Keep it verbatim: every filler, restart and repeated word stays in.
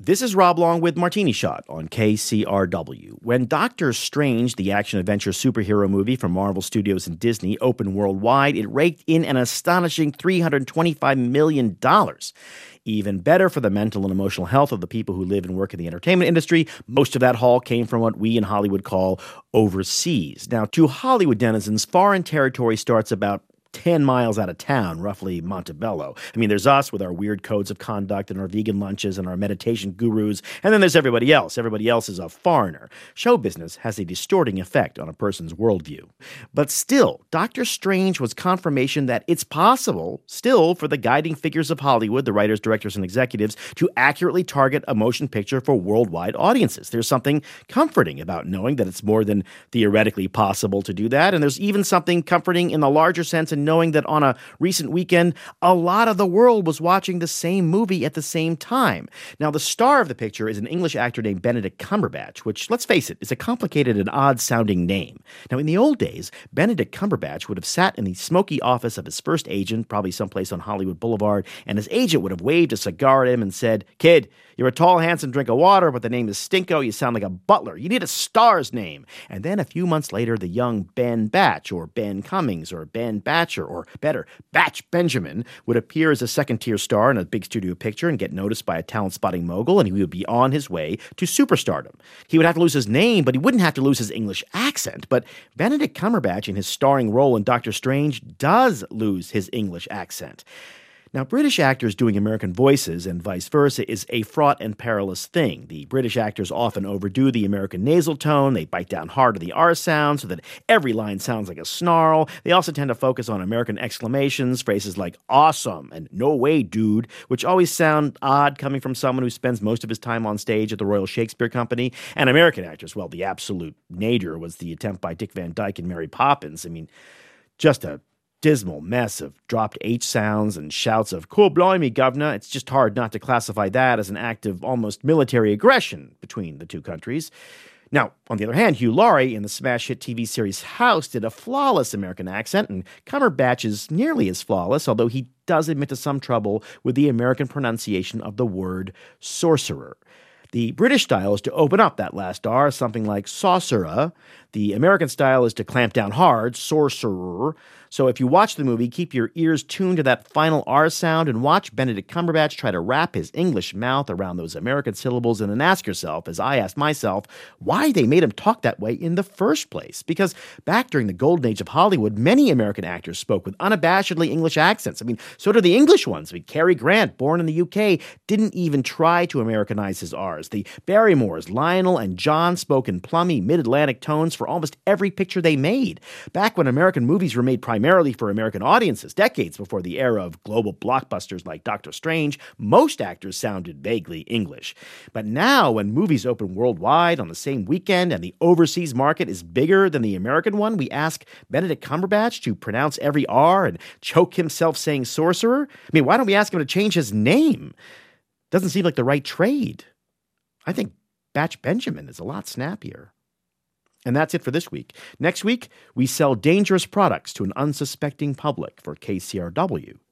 This is Rob Long with Martini Shot on K C R W. When Doctor Strange, the action-adventure superhero movie from Marvel Studios and Disney, opened worldwide, it raked in an astonishing three hundred twenty-five million dollars. Even better for the mental and emotional health of the people who live and work in the entertainment industry, most of that haul came from what we in Hollywood call overseas. Now, to Hollywood denizens, foreign territory starts about ten miles out of town, roughly Montebello. I mean, there's us with our weird codes of conduct and our vegan lunches and our meditation gurus, and then there's everybody else. Everybody else is a foreigner. Show business has a distorting effect on a person's worldview. But still, Doctor Strange was confirmation that it's possible, still, for the guiding figures of Hollywood, the writers, directors, and executives, to accurately target a motion picture for worldwide audiences. There's something comforting about knowing that it's more than theoretically possible to do that, and there's even something comforting in the larger sense in knowing that on a recent weekend, a lot of the world was watching the same movie at the same time. Now, the star of the picture is an English actor named Benedict Cumberbatch, which, let's face it, is a complicated and odd-sounding name. Now, in the old days, Benedict Cumberbatch would have sat in the smoky office of his first agent, probably someplace on Hollywood Boulevard, and his agent would have waved a cigar at him and said, "Kid, you're a tall, handsome drink of water, but the name is Stinko. You sound like a butler. You need a star's name." And then a few months later, the young Ben Batch, or Ben Cummings, or Ben Batcher, or better, Batch Benjamin, would appear as a second-tier star in a big studio picture and get noticed by a talent-spotting mogul, and he would be on his way to superstardom. He would have to lose his name, but he wouldn't have to lose his English accent. But Benedict Cumberbatch, in his starring role in Doctor Strange, does lose his English accent. Now, British actors doing American voices and vice versa is a fraught and perilous thing. The British actors often overdo the American nasal tone. They bite down hard to the R sound so that every line sounds like a snarl. They also tend to focus on American exclamations, phrases like awesome and no way, dude, which always sound odd coming from someone who spends most of his time on stage at the Royal Shakespeare Company. And American actors, well, the absolute nadir was the attempt by Dick Van Dyke and Mary Poppins. I mean, just a dismal mess of dropped H sounds and shouts of "cool blimey, governor." It's just hard not to classify that as an act of almost military aggression between the two countries. Now, on the other hand, Hugh Laurie in the smash hit T V series House did a flawless American accent, and Cumberbatch is nearly as flawless, although he does admit to some trouble with the American pronunciation of the word sorcerer. The British style is to open up that last R, something like saucerer. The American style is to clamp down hard, sorcerer. So if you watch the movie, keep your ears tuned to that final R sound and watch Benedict Cumberbatch try to wrap his English mouth around those American syllables, and then ask yourself, as I asked myself, why they made him talk that way in the first place. Because back during the golden age of Hollywood, many American actors spoke with unabashedly English accents. I mean, so do the English ones. I mean, Cary Grant, born in the U K, didn't even try to Americanize his R's. The Barrymores, Lionel and John spoke in plummy mid-Atlantic tones for almost every picture they made. Back when American movies were made primarily for American audiences, decades before the era of global blockbusters like Doctor Strange, most actors sounded vaguely English. But now, when movies open worldwide on the same weekend and the overseas market is bigger than the American one, we ask Benedict Cumberbatch to pronounce every R and choke himself saying sorcerer? I mean, why don't we ask him to change his name? Doesn't seem like the right trade. I think Batch Benjamin is a lot snappier. And that's it for this week. Next week, we sell dangerous products to an unsuspecting public for K C R W.